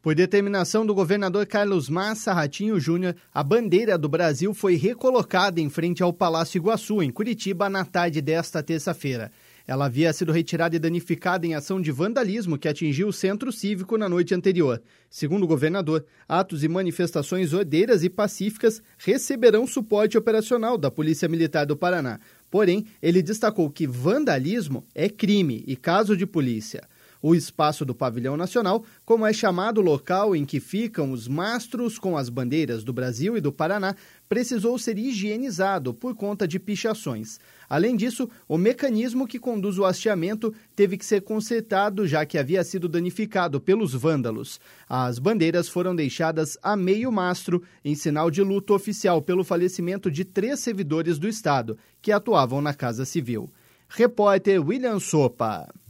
Por determinação do governador Carlos Massa Ratinho Júnior, a bandeira do Brasil foi recolocada em frente ao Palácio Iguaçu, em Curitiba, na tarde desta terça-feira. Ela havia sido retirada e danificada em ação de vandalismo que atingiu o centro cívico na noite anterior. Segundo o governador, atos e manifestações ordeiras e pacíficas receberão suporte operacional da Polícia Militar do Paraná. Porém, ele destacou que vandalismo é crime e caso de polícia. O espaço do Pavilhão Nacional, como é chamado o local em que ficam os mastros com as bandeiras do Brasil e do Paraná, precisou ser higienizado por conta de pichações. Além disso, o mecanismo que conduz o hasteamento teve que ser consertado, já que havia sido danificado pelos vândalos. As bandeiras foram deixadas a meio mastro, em sinal de luto oficial pelo falecimento de 3 servidores do Estado, que atuavam na Casa Civil. Repórter William Sopa.